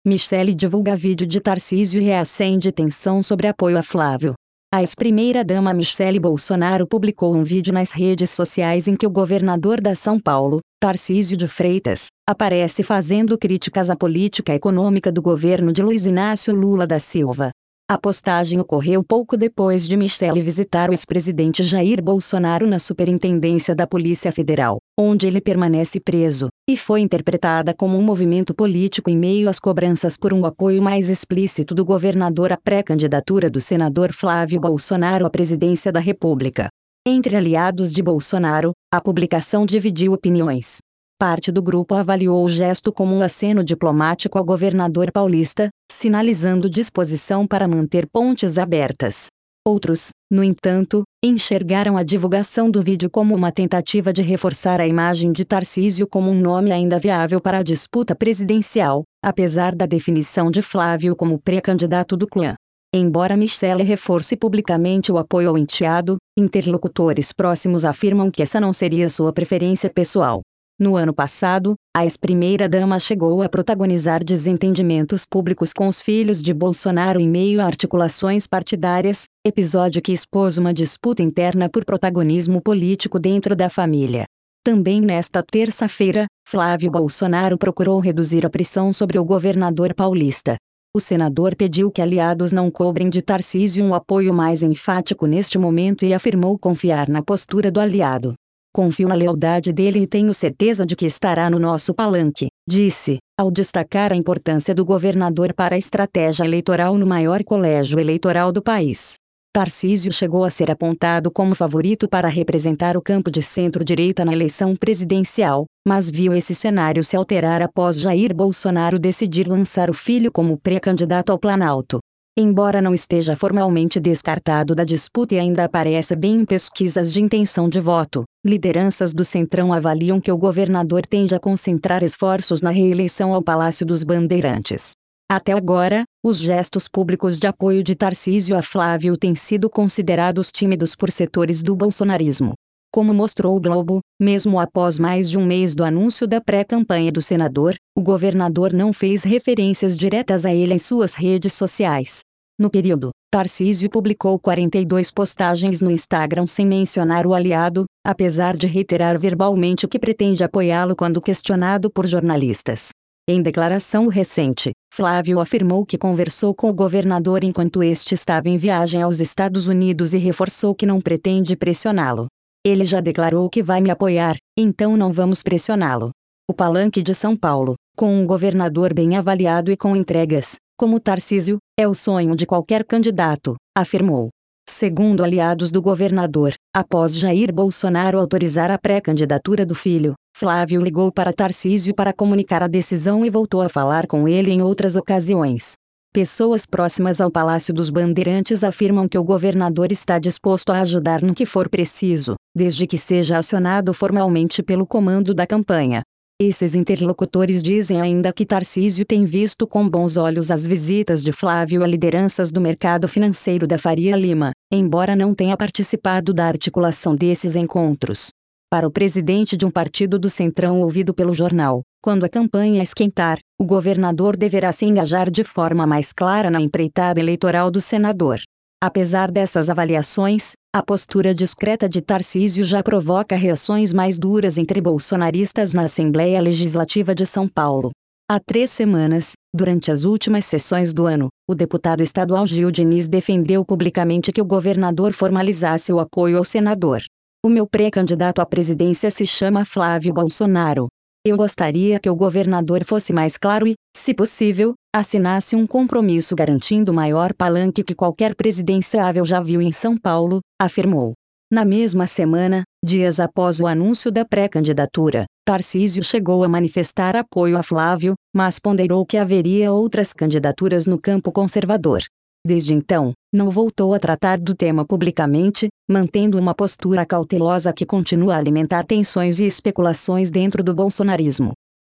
Michele divulga vídeo de Tarcísio e reacende tensão sobre apoio a Flávio. A ex-primeira-dama Michele Bolsonaro publicou um vídeo nas redes sociais em que o governador da São Paulo, Tarcísio de Freitas, aparece fazendo críticas à política econômica do governo de Luiz Inácio Lula da Silva. A postagem ocorreu pouco depois de Michele visitar o ex-presidente Jair Bolsonaro na Superintendência da Polícia Federal, onde ele permanece preso, e foi interpretada como um movimento político em meio às cobranças por um apoio mais explícito do governador à pré-candidatura do senador Flávio Bolsonaro à presidência da República. Entre aliados de Bolsonaro, a publicação dividiu opiniões. Parte do grupo avaliou o gesto como um aceno diplomático ao governador paulista, sinalizando disposição para manter pontes abertas. Outros, no entanto, enxergaram a divulgação do vídeo como uma tentativa de reforçar a imagem de Tarcísio como um nome ainda viável para a disputa presidencial, apesar da definição de Flávio como pré-candidato do clã. Embora Michele reforce publicamente o apoio ao enteado, interlocutores próximos afirmam que essa não seria sua preferência pessoal. No ano passado, a ex-primeira-dama chegou a protagonizar desentendimentos públicos com os filhos de Bolsonaro em meio a articulações partidárias, episódio que expôs uma disputa interna por protagonismo político dentro da família. Também nesta terça-feira, Flávio Bolsonaro procurou reduzir a pressão sobre o governador paulista. O senador pediu que aliados não cobrem de Tarcísio um apoio mais enfático neste momento e afirmou confiar na postura do aliado. "Confio na lealdade dele e tenho certeza de que estará no nosso palanque", disse, ao destacar a importância do governador para a estratégia eleitoral no maior colégio eleitoral do país. Tarcísio chegou a ser apontado como favorito para representar o campo de centro-direita na eleição presidencial, mas viu esse cenário se alterar após Jair Bolsonaro decidir lançar o filho como pré-candidato ao Planalto. Embora não esteja formalmente descartado da disputa e ainda apareça bem em pesquisas de intenção de voto, lideranças do Centrão avaliam que o governador tende a concentrar esforços na reeleição ao Palácio dos Bandeirantes. Até agora, os gestos públicos de apoio de Tarcísio a Flávio têm sido considerados tímidos por setores do bolsonarismo. Como mostrou o Globo, mesmo após mais de um mês do anúncio da pré-campanha do senador, o governador não fez referências diretas a ele em suas redes sociais. No período, Tarcísio publicou 42 postagens no Instagram sem mencionar o aliado, apesar de reiterar verbalmente que pretende apoiá-lo quando questionado por jornalistas. Em declaração recente, Flávio afirmou que conversou com o governador enquanto este estava em viagem aos Estados Unidos e reforçou que não pretende pressioná-lo. "Ele já declarou que vai me apoiar, então não vamos pressioná-lo." O palanque de São Paulo, com um governador bem avaliado e com entregas, como Tarcísio, é o sonho de qualquer candidato, afirmou. Segundo aliados do governador, após Jair Bolsonaro autorizar a pré-candidatura do filho, Flávio ligou para Tarcísio para comunicar a decisão e voltou a falar com ele em outras ocasiões. Pessoas próximas ao Palácio dos Bandeirantes afirmam que o governador está disposto a ajudar no que for preciso, desde que seja acionado formalmente pelo comando da campanha. Esses interlocutores dizem ainda que Tarcísio tem visto com bons olhos as visitas de Flávio a lideranças do mercado financeiro da Faria Lima, embora não tenha participado da articulação desses encontros. Para o presidente de um partido do Centrão ouvido pelo jornal, quando a campanha esquentar, o governador deverá se engajar de forma mais clara na empreitada eleitoral do senador. Apesar dessas avaliações, a postura discreta de Tarcísio já provoca reações mais duras entre bolsonaristas na Assembleia Legislativa de São Paulo. Há 3 semanas, durante as últimas sessões do ano, o deputado estadual Gil Diniz defendeu publicamente que o governador formalizasse o apoio ao senador. "O meu pré-candidato à presidência se chama Flávio Bolsonaro. Eu gostaria que o governador fosse mais claro e, se possível, assinasse um compromisso garantindo maior palanque que qualquer presidenciável já viu em São Paulo", afirmou. Na mesma semana, dias após o anúncio da pré-candidatura, Tarcísio chegou a manifestar apoio a Flávio, mas ponderou que haveria outras candidaturas no campo conservador. Desde então, não voltou a tratar do tema publicamente, mantendo uma postura cautelosa que continua a alimentar tensões e especulações dentro do bolsonarismo.